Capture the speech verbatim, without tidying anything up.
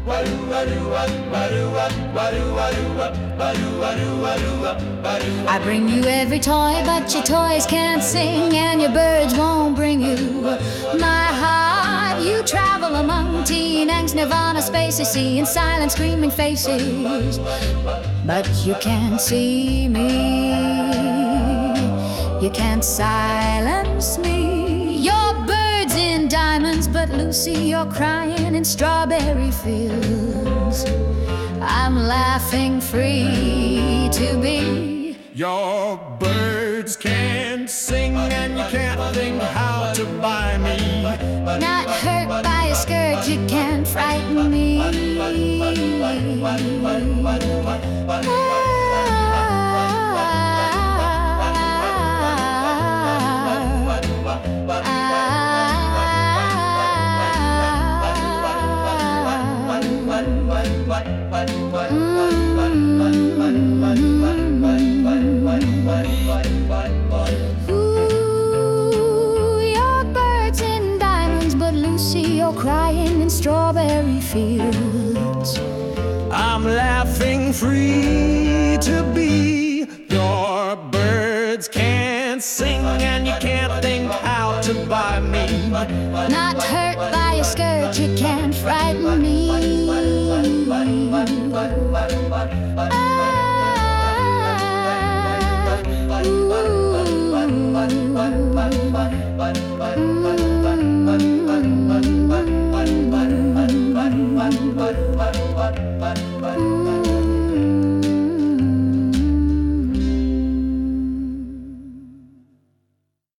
I bring you every toy, but your toys can't sing, and your birds won't bring you my heart. You travel among teen angst, nirvana, spaces, seeing silent, screaming faces, but you can't see me. You can't silence me. Your birds in diamonds, but Lucy, you're crying in strawberry fields. I'm laughing free to be. Your birds can't sing, and you can't think how to buy me. Not hurt by a skirt, you can't frighten me. Ooh, your birds in diamonds, but Lucy, you're crying in strawberry fields. I'm laughing free to be. Your birds can't sing, and you can't think how to buy me. Not hurt by a skirt, you can't frighten me. Ah, ooh, ooh, ooh, ooh.